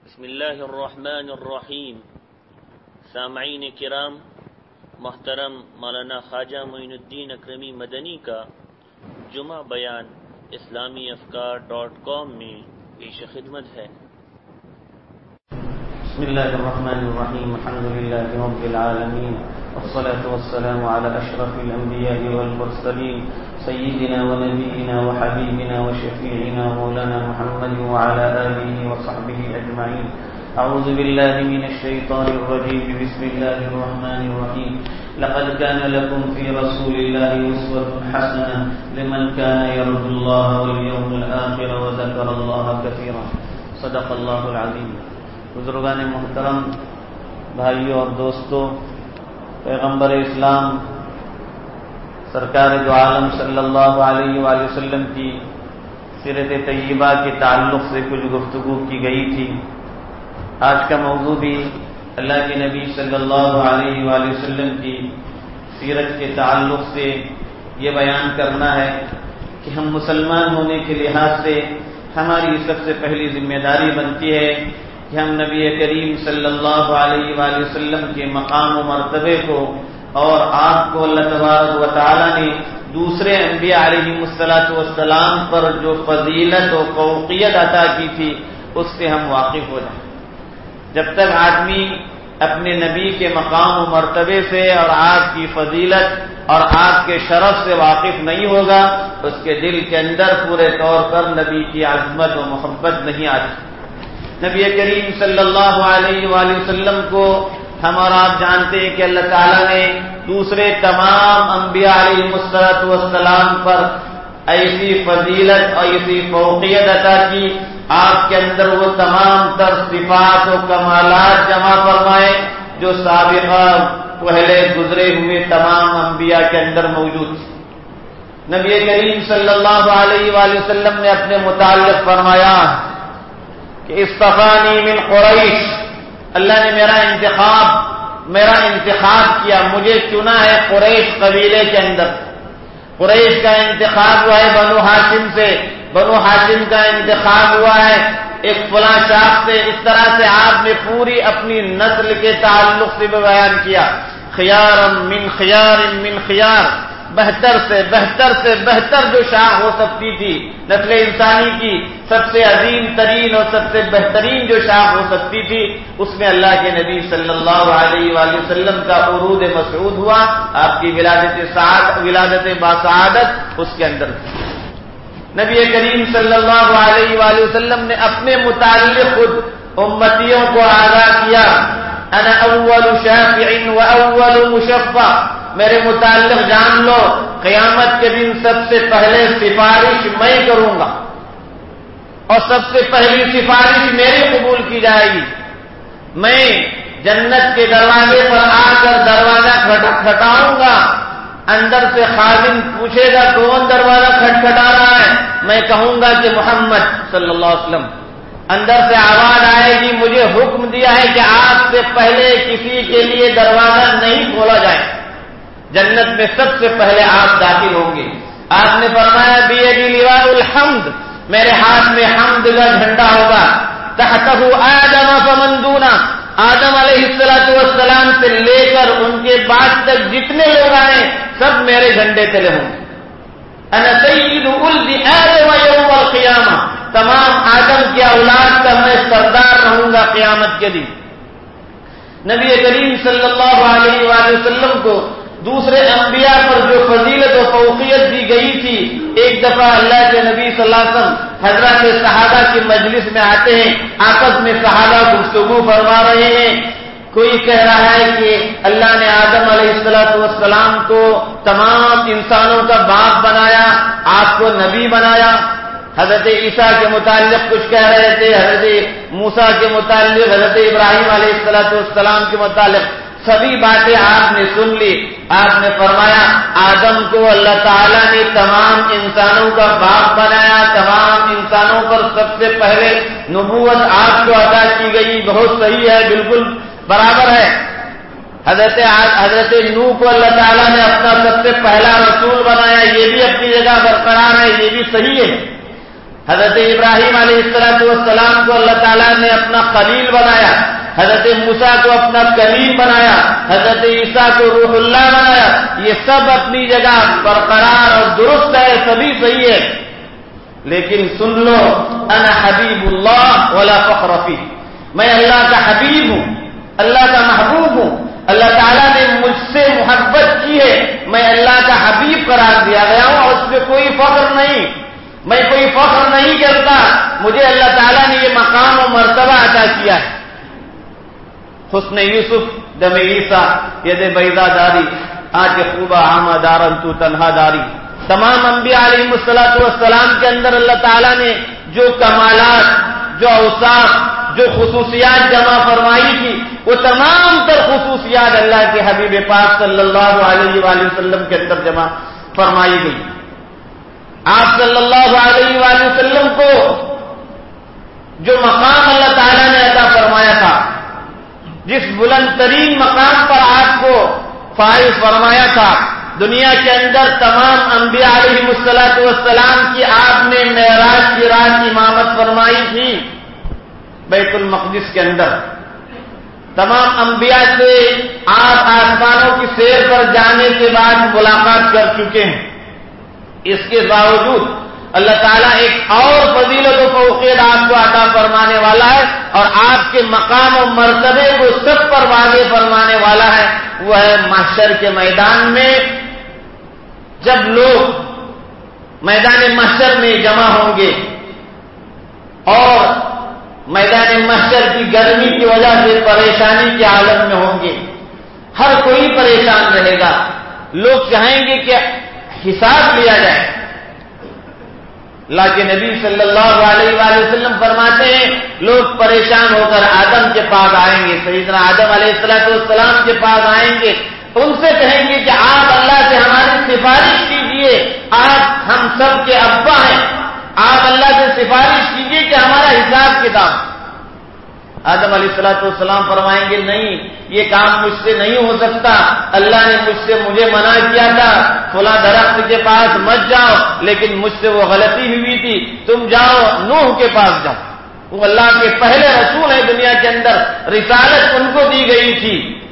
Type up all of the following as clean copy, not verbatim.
بسم اللہ الرحمن الرحیم۔ سامعین کرام، محترم مولانا خواجہ معین الدین اکرمی مدنی کا جمعہ بیان اسلامیافکار.com میں پیش خدمت ہے۔ بسم اللہ الرحمن الرحیم، الحمد للہ رب العالمین، والصلاة والسلام على اشرف الانبیاء والمرسلین، سیدنا ونبینا وحبیبنا وشفیعنا مولانا محمد وعلى آلہ وصحبہ اجمعین۔ اعوذ باللہ من الشیطان الرجیم، بسم اللہ الرحمن الرحیم۔ لقد كان لكم في رسول الله أسوة حسنة لمن كان يرجو الله واليوم الآخر وذكر الله كثيرا۔ صدق اللہ العظیم۔ بزرگان محترم، بھائیوں اور دوستوں، پیغمبر اسلام سرکار دو عالم صلی اللہ علیہ وآلہ وسلم کی سیرت طیبہ کے تعلق سے کچھ گفتگو کی گئی تھی۔ آج کا موضوع بھی اللہ کے نبی صلی اللہ علیہ وآلہ وسلم کی سیرت کے تعلق سے یہ بیان کرنا ہے کہ ہم مسلمان ہونے کے لحاظ سے ہماری سب سے پہلی ذمہ داری بنتی ہے کہ ہم نبی کریم صلی اللہ علیہ وآلہ وسلم کے مقام و مرتبے کو اور آپ کو اللہ تبارک و تعالی نے دوسرے انبیاء علیہم السلام پر جو فضیلت و فوقیت عطا کی تھی اس سے ہم واقف ہو جائیں۔ جب تک آدمی اپنے نبی کے مقام و مرتبے سے اور آپ کی فضیلت اور آپ کے شرف سے واقف نہیں ہوگا، اس کے دل کے اندر پورے طور پر نبی کی عظمت و محبت نہیں آتی۔ نبی کریم صلی اللہ علیہ وآلہ وسلم کو ہم اور آپ جانتے ہیں کہ اللہ تعالیٰ نے دوسرے تمام انبیاء علیہ السلام پر ایسی فضیلت اور ایسی فوقیت عطا کی، آپ کے اندر وہ تمام تر صفات و کمالات جمع فرمائے جو سابقہ پہلے گزرے ہوئے تمام انبیاء کے اندر موجود تھے۔ نبی کریم صلی اللہ علیہ وآلہ وسلم نے اپنے متعلق فرمایا کہ اصطفانی من قریش، اللہ نے میرا انتخاب کیا، مجھے چنا ہے قریش قبیلے کے اندر۔ قریش کا انتخاب ہوا ہے بنو ہاشم سے، بنو ہاشم کا انتخاب ہوا ہے ایک فلاں شاخ سے۔ اس طرح سے آپ نے پوری اپنی نسل کے تعلق سے بیان کیا، خیار من خیار من خیار، بہتر سے بہتر جو شاخ ہو سکتی تھی نسل انسانی کی، سب سے عظیم ترین اور سب سے بہترین جو شاخ ہو سکتی تھی، اس میں اللہ کے نبی صلی اللہ علیہ وآلہ وسلم کا عروج مسعود ہوا، آپ کی ولادت باسعادت اس کے اندر تھی۔ نبی کریم صلی اللہ علیہ وآلہ وسلم نے اپنے متعلق خود امتیوں کو آگاہ کیا، انا اول شافع و اول مشفع، میرے متعلق جان لو قیامت کے دن سب سے پہلے سفارش میں کروں گا اور سب سے پہلی سفارش میری قبول کی جائے گی۔ میں جنت کے دروازے پر آ کر دروازہ کھٹکھٹاؤں گا، اندر سے خادم پوچھے گا کون دروازہ کھٹکھٹا رہا ہے، میں کہوں گا کہ محمد صلی اللہ علیہ وسلم۔ اندر سے آواز آئے گی مجھے حکم دیا ہے کہ آپ سے پہلے کسی کے لیے دروازہ نہیں کھولا جائے، جنت میں سب سے پہلے آپ داخل ہوں گے۔ آپ نے فرمایا بیدی لواء الحمد، میرے ہاتھ میں حمد کا جھنڈا ہوگا، تحتہ آدم فمن دونہ، آدم علیہ السلام سے لے کر ان کے بعد تک جتنے لوگ آئے سب میرے جھنڈے تلے ہوں گے۔ انا سید ولد آدم یوم القیامہ، تمام آدم کی اولاد کا میں سردار رہوں گا قیامت کے دن۔ نبی کریم صلی اللہ علیہ وآلہ وسلم کو دوسرے انبیاء پر جو فضیلت و فوقیت دی گئی تھی، ایک دفعہ اللہ کے نبی صلی اللہ علیہ وسلم حضرات صحابہ کی مجلس میں آتے ہیں، آپس میں صحابہ گفتگو فرما رہے ہیں۔ کوئی کہہ رہا ہے کہ اللہ نے آدم علیہ السلام کو تمام انسانوں کا باپ بنایا، آپ کو نبی بنایا۔ حضرت عیسیٰ کے متعلق کچھ کہہ رہے تھے، حضرت موسیٰ کے متعلق، حضرت ابراہیم علیہ السلام کے متعلق، سبھی باتیں آپ نے سن لی۔ آپ نے فرمایا آدم کو اللہ تعالیٰ نے تمام انسانوں کا باپ بنایا، تمام انسانوں پر سب سے پہلے نبوت آپ کو عطا کی گئی، بہت صحیح ہے، بالکل برابر ہے۔ حضرت نوح کو اللہ تعالیٰ نے اپنا سب سے پہلا رسول بنایا، یہ بھی اپنی جگہ برقرار ہے، یہ بھی صحیح ہے۔ حضرت ابراہیم علیہ السلام کو اللہ تعالیٰ نے اپنا خلیل بنایا، حضرت موسیٰ کو اپنا کلیم بنایا، حضرت عیسیٰ کو روح اللہ بنایا. یہ سب اپنی جگہ برقرار اور درست ہے، سبھی صحیح ہے. لیکن سن لو، انا حبیب اللہ ولا فخر فیہ، میں اللہ کا حبیب ہوں، اللہ کا محبوب ہوں. اللہ تعالیٰ نے مجھ سے محبت کی ہے، میں اللہ کا حبیب قرار دیا گیا ہوں اور اس میں کوئی فخر نہیں، میں کوئی فخر نہیں کرتا. مجھے اللہ تعالیٰ نے یہ مقام و مرتبہ عطا کیا ہے. حسن یوسف دم عیسیٰ ید بیضا داری آج خوبہ ہما دارن تو تنہا داری. تمام انبیاء علیہ السلام کے اندر اللہ تعالیٰ نے جو کمالات، جو اوصاف، جو خصوصیات جمع فرمائی تھی، وہ تمام تر خصوصیات اللہ کے حبیب پاک صلی اللہ علیہ وآلہ وسلم کے اندر جمع فرمائی گئی. آپ صلی اللہ علیہ وآلہ وسلم کو جو مقام اللہ تعالیٰ نے عطا فرمایا تھا، جس بلند ترین مقام پر آپ کو فائز فرمایا تھا، دنیا کے اندر تمام انبیاء علیہ السلام کی آپ نے معراج کی رات امامت فرمائی تھی بیت المقدس کے اندر. تمام انبیاء سے آپ آسمانوں کی سیر پر جانے کے بعد ملاقات کر چکے ہیں. اس کے باوجود اللہ تعالیٰ ایک اور فضیلت و فوقیت آپ کو عطا فرمانے والا ہے اور آپ کے مقام و مرتبے کو سب پر واضح فرمانے والا ہے. وہ ہے محشر کے میدان میں جب لوگ میدان محشر میں جمع ہوں گے اور میدان محشر کی گرمی کی وجہ سے پریشانی کے عالم میں ہوں گے. ہر کوئی پریشان رہے گا. لوگ چاہیں گے کہ حساب لیا جائے. اللہ کے نبی صلی اللہ علیہ وآلہ وسلم فرماتے ہیں لوگ پریشان ہو کر آدم کے پاس آئیں گے، سیدنا آدم علیہ السلام کے پاس آئیں گے. ان سے کہیں گے کہ آپ اللہ سے ہماری سفارش کیجئے، آپ ہم سب کے ابا ہیں، آپ اللہ سے سفارش کیجئے کہ ہمارا حساب کتاب. آدم علیہ السلام فرمائیں گے نہیں، یہ کام مجھ سے نہیں ہو سکتا. اللہ نے مجھے منع کیا تھا فلاں درخت کے پاس مت جاؤ، لیکن مجھ سے وہ غلطی ہوئی تھی. تم جاؤ نوح کے پاس جاؤ، وہ اللہ کے پہلے رسول ہیں دنیا کے اندر، رسالت ان کو دی گئی تھی.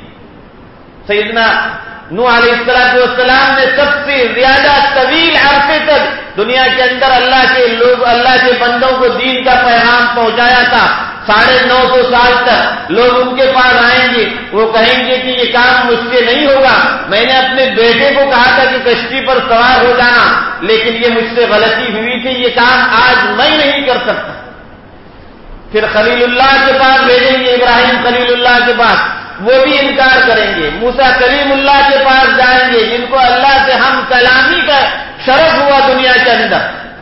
سیدنا نوح علیہ السلام نے سب سے زیادہ طویل عرصے تک دنیا کے اندر اللہ کے بندوں کو دین کا پیغام پہنچایا تھا. 950 سال تک لوگ ان کے پاس آئیں گے، وہ کہیں گے کہ یہ کام مجھ سے نہیں ہوگا. میں نے اپنے بیٹے کو کہا تھا کہ کشتی پر سوار ہو جانا، لیکن یہ مجھ سے غلطی ہوئی تھی، یہ کام آج میں نہیں کر سکتا. پھر خلیل اللہ کے پاس بھیجیں گے، ابراہیم خلیل اللہ کے پاس، وہ بھی انکار کریں گے. موسیٰ کلیم اللہ کے پاس جائیں گے جن کو اللہ سے ہم کلامی کا شرف ہوا دنیا کے اندر.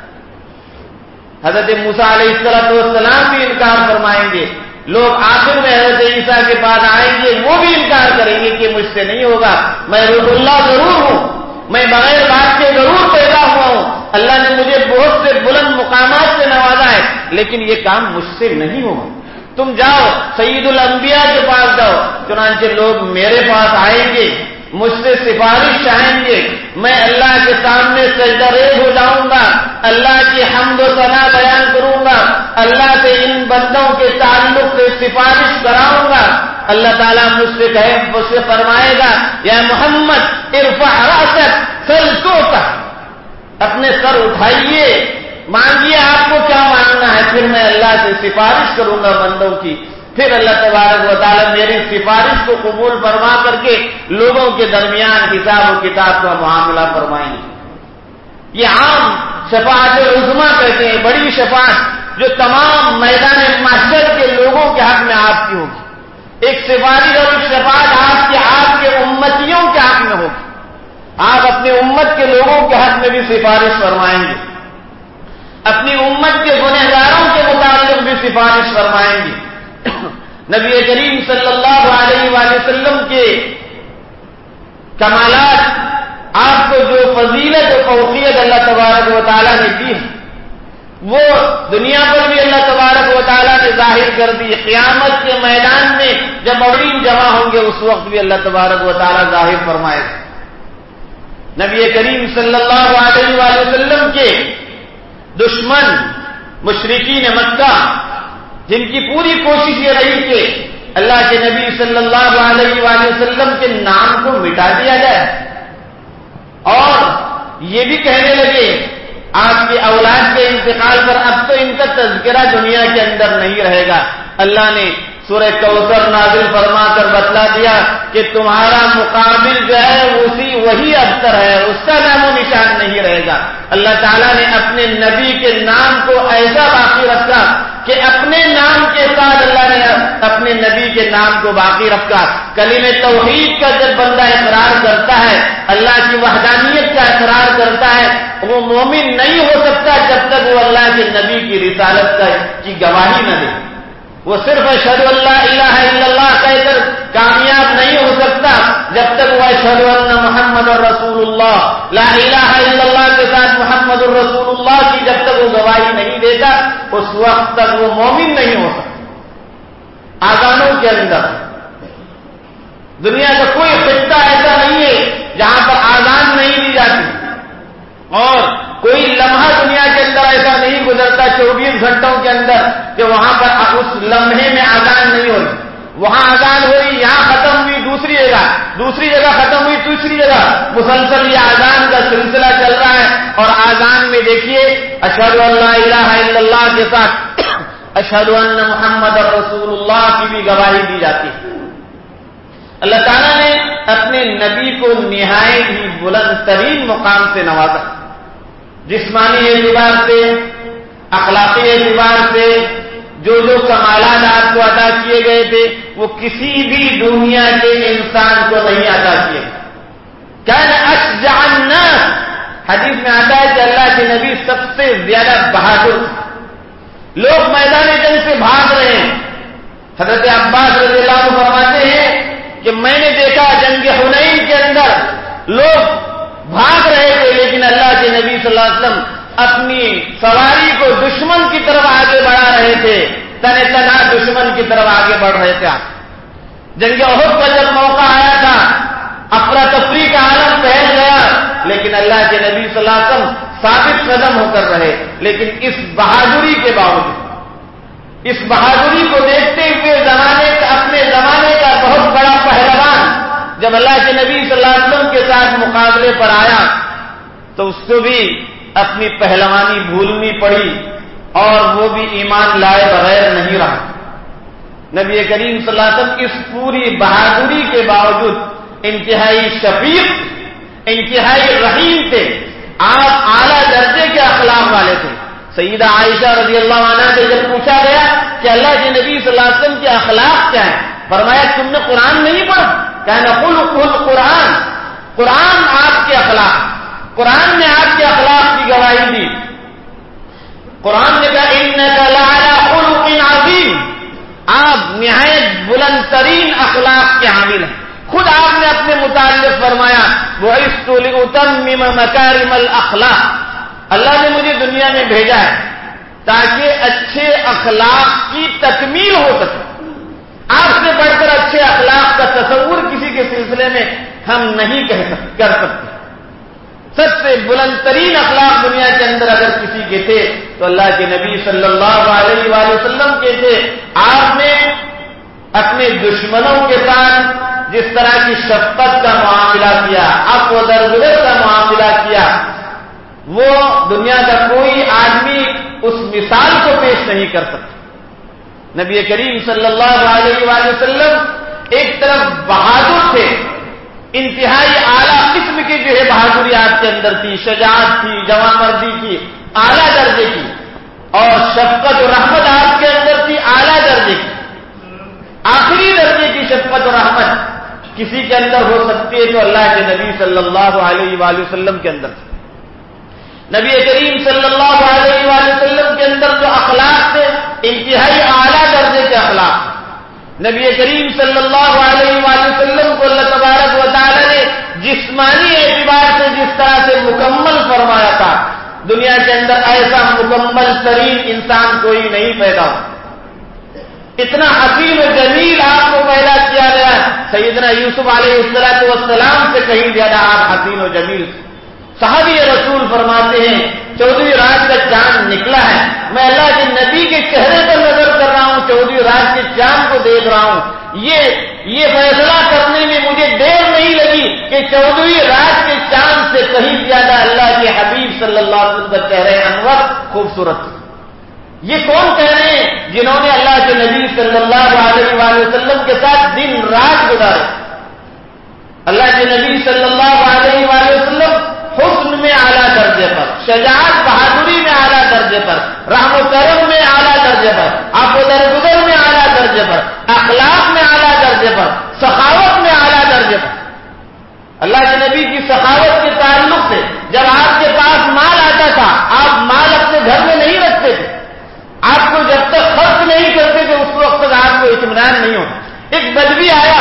حضرت موسیٰ علیہ السلام بھی انکار فرمائیں گے. لوگ آخر میں حضرت عیسیٰ کے پاس آئیں گے، وہ بھی انکار کریں گے کہ مجھ سے نہیں ہوگا، میں روح اللہ ضرور ہوں، میں بغیر باپ کے ضرور پیدا ہوا ہوں، اللہ نے مجھے بہت سے بلند مقامات سے نوازا ہے، لیکن یہ کام مجھ سے نہیں ہوگا. تم جاؤ سید الانبیاء کے پاس جاؤ. چنانچہ لوگ میرے پاس آئیں گے، مجھ سے سفارش چاہیں گے، میں اللہ کے سامنے سجدہ ریز ہو جاؤں گا، اللہ کی حمد و ثنا بیان کروں گا، اللہ سے ان بندوں کے تعلق سے سفارش کراؤں گا. اللہ تعالیٰ مجھ سے فرمائے گا یا محمد ارفع رأسک سل تعطى، اپنے سر اٹھائیے، مانگیے آپ کو کیا مانگنا ہے، پھر میں اللہ سے سفارش کروں گا بندوں کی. پھر اللہ تبارک و تعالیٰ میری سفارش کو قبول فرما کر کے لوگوں کے درمیان حساب و کتاب کا معاملہ فرمائیں گے. یہ عام شفاعت عظمیٰ کہتے ہیں، بڑی شفاعت جو تمام میدان محشر کے لوگوں کے حق میں آپ کی ہوگی. ایک سفارش اور ایک شفاعت آپ کے امتیوں کے حق میں ہوگی. آپ اپنی امت کے لوگوں کے حق میں بھی سفارش فرمائیں گے، اپنی امت کے گنہگاروں کے متعلق بھی سفارش فرمائیں گے. نبی کریم صلی اللہ علیہ وآلہ وسلم کے کمالات، آپ کو جو فضیلت و فوقیت اللہ تبارک و تعالیٰ نے دی ہے، وہ دنیا پر بھی اللہ تبارک و تعالیٰ نے ظاہر کر دی. قیامت کے میدان میں جب اولین جمع ہوں گے اس وقت بھی اللہ تبارک و تعالیٰ ظاہر فرمائے گا. نبی کریم صلی اللہ علیہ وآلہ وسلم کے دشمن مشرکین مکہ جن کی پوری کوشش یہ رہی کہ اللہ کے نبی صلی اللہ علیہ وآلہ وسلم کے نام کو مٹا دیا جائے، اور یہ بھی کہنے لگے آپ کی اولاد کے انتقال پر اب تو ان کا تذکرہ دنیا کے اندر نہیں رہے گا، اللہ نے سورہ کوثر نازل فرما کر بتلا دیا کہ تمہارا مقابل جو ہے وہی ابتر ہے، اس کا نام و نشان نہیں رہے گا۔ اللہ تعالیٰ نے اپنے نبی کے نام کو ایسا باقی رکھا کہ اپنے نام کے ساتھ اللہ نے اپنے نبی کے نام کو باقی رکھا۔ کلمہ توحید کا جب بندہ اقرار کرتا ہے، اللہ کی وحدانیت کا اقرار کرتا ہے، وہ مومن نہیں ہو سکتا جب تک وہ اللہ کے نبی کی رسالت کی گواہی نہ دے۔ وہ صرف اشہد ان لا الہ الا اللہ کہہ کر کامیاب نہیں ہو سکتا جب تک وہ اشہد ان محمد رسول اللہ، لا الہ الا اللہ کے ساتھ محمد رسول اللہ کی جب تک وہ گواہی نہیں دیتا، اس وقت تک وہ مومن نہیں ہو سکتا۔ آذانوں کے اندر دنیا کا کوئی خطہ ایسا نہیں ہے جہاں پر آذان نہیں دی جاتی، اور کوئی لمحہ دنیا کے اندر ایسا نہیں گزرتا 24 گھنٹوں کے اندر کہ وہاں پر اس لمحے میں آذان نہیں ہوئی۔ وہاں آذان ہوئی، یہاں ختم ہوئی دوسری جگہ ختم ہوئی تیسری جگہ، مسلسل یہ آذان کا سلسلہ چل رہا ہے۔ اور آذان میں دیکھیے اشہد ان لا الہ الا اللہ کے ساتھ اشہد ان محمد رسول اللہ کی بھی گواہی دی جاتی ہے۔ اللہ تعالیٰ نے اپنے نبی کو نہایت ہی بلند ترین مقام سے نوازا، جسمانی اعتبار سے، اخلاقی اعتبار سے جو کمالات آپ کو عطا کیے گئے تھے وہ کسی بھی دنیا کے انسان کو نہیں عطا کیے۔ کان اشجع الناس، حدیث میں آتا ہے کہ اللہ کے نبی سب سے زیادہ بہادر، لوگ میدان جنگ سے بھاگ رہے ہیں۔ حضرت عباس رضی اللہ عنہ فرماتے ہیں کہ میں نے دیکھا جنگ حنین کے اندر لوگ بھاگ رہے تھے، لیکن اللہ کے نبی صلی اللہ علیہ وسلم اپنی سواری کو دشمن کی طرف آگے بڑھا رہے تھے، تنے تنہا دشمن کی طرف آگے بڑھ رہے تھے۔ جنگ احد کا جب موقع آیا تھا، افراتفری کا عالم پھیل گیا، لیکن اللہ کے نبی صلی اللہ علیہ وسلم ثابت قدم ہو کر رہے۔ لیکن اس بہادری کے باوجود، اس بہادری کو دیکھتے ہوئے اپنے زمانے کا بہت بڑا پہلوان جب اللہ کے نبی صلی اللہ علیہ وسلم کے ساتھ مقابلے پر آیا تو اس کو بھی اپنی پہلوانی بھولنی پڑی، اور وہ بھی ایمان لائے بغیر نہیں رہا۔ نبی کریم صلی اللہ علیہ وسلم اس پوری بہادری کے باوجود انتہائی شفیق، انتہائی رحیم تھے، آپ اعلیٰ درجے کے اخلاق والے تھے۔ سیدہ عائشہ رضی اللہ عنہا سے جب پوچھا گیا کہ اللہ کے نبی صلی اللہ علیہ وسلم کے اخلاق کیا ہیں، فرمایا تم نے قرآن نہیں پڑھا؟ کہنا خلق القرآن، قرآن آپ کے اخلاق، قرآن نے آپ کے اخلاق کی گواہی دی۔ قرآن نے کہا انک لعلی خلق عظیم، آپ نہایت بلند ترین اخلاق کے حامل ہیں۔ خود آپ نے اپنے متعلق فرمایا بعثت لأتمم مکارم الاخلاق، اللہ نے مجھے دنیا میں بھیجا ہے تاکہ اچھے اخلاق کی تکمیل ہو سکے۔ آپ سے بڑھ کر اچھے اخلاق کا تصور کسی کے سلسلے میں ہم نہیں کر سکتے۔ سب سے بلند ترین اخلاق دنیا کے اندر اگر کسی کے تھے تو اللہ کے نبی صلی اللہ علیہ وآلہ وسلم کے تھے۔ آپ نے اپنے دشمنوں کے ساتھ جس طرح کی شفقت کا معاملہ کیا، عفو و درگزر کا معاملہ کیا، وہ دنیا کا کوئی آدمی اس مثال کو پیش نہیں کر سکتا۔ نبی کریم صلی اللہ علیہ وآلہ وسلم ایک طرف بہادر تھے، انتہائی اعلیٰ قسم کی جو ہے بہادری آپ کے اندر تھی، شجاعت تھی، جواں مردی کی اعلیٰ درجے کی، اور شفقت و رحمت آپ کے اندر تھی اعلیٰ درجے کی۔ آخری درجے کی شفقت و رحمت کسی کے اندر ہو سکتی ہے تو اللہ کے نبی صلی اللہ علیہ وآلہ وسلم کے اندر تھی۔ نبی کریم صلی اللہ علیہ وآلہ وسلم کے اندر جو اخلاق تھے انتہائی اعلیٰ درجے کے اخلاق۔ نبی کریم صلی اللہ علیہ وآلہ وسلم کو اللہ تبارک و تعالی نے جسمانی اعتبار سے جس طرح سے مکمل فرمایا تھا، دنیا کے اندر ایسا مکمل ترین انسان کوئی نہیں پیدا ہوا۔ اتنا حسین و جمیل آپ کو پیدا کیا گیا، سیدنا یوسف علیہ السلام سے کہیں زیادہ آپ حسین و جمیل۔ صحابی رسول فرماتے ہیں 14ویں رات کا چاند نکلا ہے، میں اللہ کے نبی کے چہرے پر نظر کر رہا ہوں، 14ویں رات کے چاند کو دیکھ رہا ہوں، یہ فیصلہ کرنے میں مجھے دیر نہیں لگی کہ 14ویں رات کے چاند سے کہیں زیادہ اللہ کے حبیب صلی اللہ علیہ وسلم کا چہرہ انور خوبصورت. یہ کون کہہ رہے ہیں؟ جنہوں نے اللہ کے نبی صلی اللہ علیہ وآلہ وسلم کے ساتھ دن رات گزارے. اللہ کے نبی صلی اللہ علیہ وآلہ وسلم حسن میں اعلیٰ درجے پر، شجاعت بہادری میں اعلیٰ درجے پر، رحم و کرم میں اعلیٰ درجے پر، عفو و درگزر میں اعلیٰ درجے پر، اخلاق میں اعلیٰ درجے پر، سخاوت میں اعلیٰ درجے پر. اللہ کے نبی کی سخاوت کے تعلق سے جب آپ کے پاس مال آتا تھا، آپ مال اپنے گھر میں نہیں رکھتے تھے، آپ کو جب تک خرچ نہیں کرتے تھے اس وقت تک آپ کو اطمینان نہیں ہوتا. ایک بدوی آیا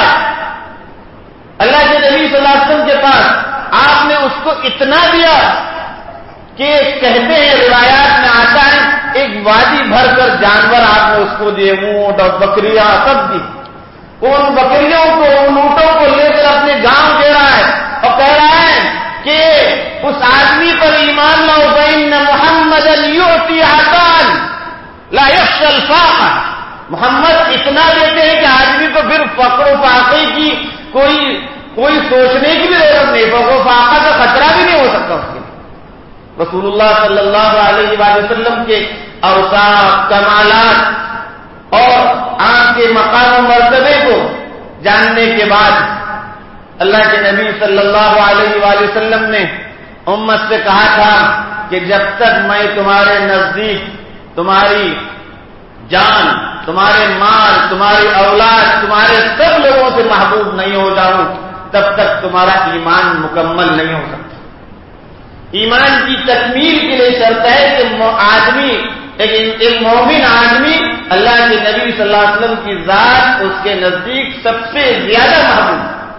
اللہ کے نبی صلی اللہ علیہ وسلم کے پاس، آپ نے اس کو اتنا دیا کہ کہتے ہیں روایات میں آتا ہے ایک وادی بھر کر جانور آپ نے اس کو دیے، اونٹ اور بکریاں سب دی. ان بکریوں کو، ان اونٹوں کو لے کر اپنے گاؤں دے رہا ہے اور کہہ رہا ہے کہ اس آدمی پر ایمان لاؤ، فإن محمدا یؤتی عطاء لا یخشى الفاقہ. محمد اتنا دیتے ہیں کہ آدمی کو پھر فقر و فاقے کی کوئی سوچنے کی بھی ضرورت نہیں، فقر و فاقہ کا خطرہ بھی نہیں ہو سکتا اس کے لیے. رسول اللہ صلی اللہ علیہ وآلہ وسلم کے اوصاف، کمالات اور آپ کے مقام و مرتبے کو جاننے کے بعد اللہ کے نبی صلی اللہ علیہ وآلہ وسلم نے امت سے کہا تھا کہ جب تک میں تمہارے نزدیک تمہاری جان، تمہارے مال، تمہاری اولاد، تمہارے سب لوگوں سے محبوب نہیں ہو جاؤں تب تک تمہارا ایمان مکمل نہیں ہو سکتا. ایمان کی تکمیل کے لیے شرط ہے کہ آدمی، ایک مومن آدمی اللہ کے نبی صلی اللہ علیہ وسلم کی ذات اس کے نزدیک سب سے زیادہ محبوب،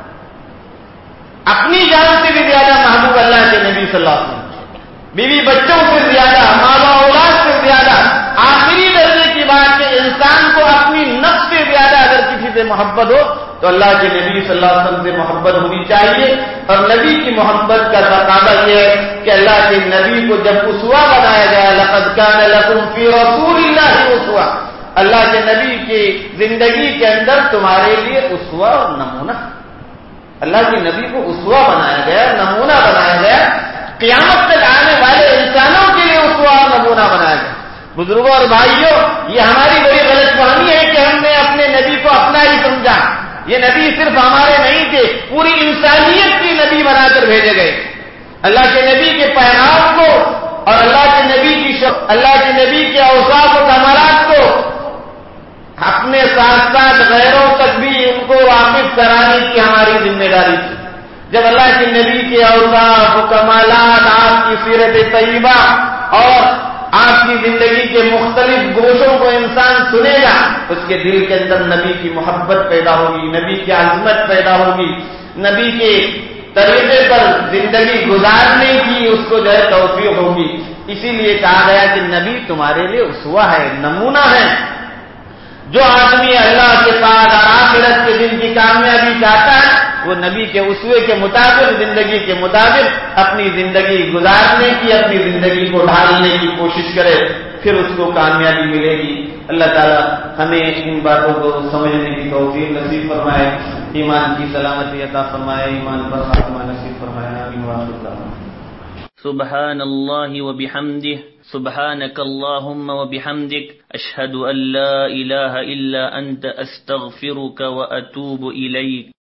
اپنی جان سے بھی زیادہ محبوب اللہ کے نبی صلی اللہ علیہ وسلم، بیوی بچوں سے زیادہ، ماں باپ اولاد سے زیادہ. آخری درجے کی بات کہ انسان کو اپنی نفس سے زیادہ اگر کسی سے محبت ہو تو اللہ کے نبی صلی اللہ علیہ وسلم سے محبت ہونی چاہیے. اور نبی کی محبت کا تقاضا یہ ہے کہ اللہ کے نبی کو جب اسوہ بنایا گیا، لقد کان لکم فی رسول اللہ اسوہ، اللہ کے نبی کی زندگی کے اندر تمہارے لیے اسوہ اور نمونہ. اللہ کے نبی کو اسوہ بنایا گیا، نمونہ بنایا گیا، قیامت تک آنے والے انسانوں کے لیے اسوہ اور نمونہ بنایا گیا. بزرگوں اور بھائیوں، یہ ہماری بڑی غلط فہمی ہے کہ ہم نے اپنے نبی کو اپنا ہی سمجھا. یہ نبی صرف ہمارے نہیں تھے، پوری انسانیت کی نبی بنا کر بھیجے گئے. اللہ کے نبی کے پیغام کو اور اللہ کے نبی کے اوصاف و کمالات کو اپنے ساتھ ساتھ غیروں تک بھی ان کو واقف کرانے کی ہماری ذمہ داری تھی. جب اللہ کے نبی کے اوصاف و کمالات، آپ کی سیرت طیبہ اور آپ کی زندگی کے مختلف گوشوں کو انسان سنے گا، اس کے دل کے اندر نبی کی محبت پیدا ہوگی، نبی کی عظمت پیدا ہوگی، نبی کے طریقے پر زندگی گزارنے کی اس کو جو ہے توفیق ہوگی. اسی لیے کہا گیا کہ نبی تمہارے لیے اسوہ ہے، نمونہ ہے. جو آدمی اللہ کے ساتھ اور آخرت کے دن کی کامیابی چاہتا ہے وہ نبی کے اسوے کے مطابق، زندگی کے مطابق اپنی زندگی گزارنے کی، اپنی زندگی کو ڈھالنے کی کوشش کرے، پھر اس کو کامیابی ملے گی. اللہ تعالیٰ ہمیں ان باتوں کو سمجھنے کی توفیق نصیب فرمائے، ایمان کی سلامتی عطا فرمائے، ایمان پر خاتمہ نصیب فرمائے. آمین. سبحان اللہ وبحمدہ، سبحانک اللہم وبحمدک، اشہد ان لا الہ الا انت، استغفرک واتوب الیک.